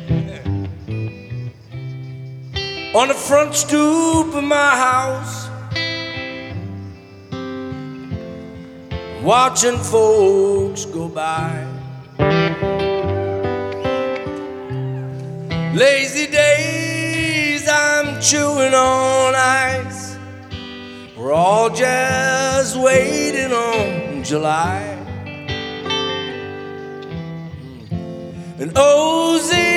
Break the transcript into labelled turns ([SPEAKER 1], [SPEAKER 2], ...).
[SPEAKER 1] On the front stoop of my house, watching folks go by. Lazy days I'm chewing on ice, we're all just waiting on July. And Ozzy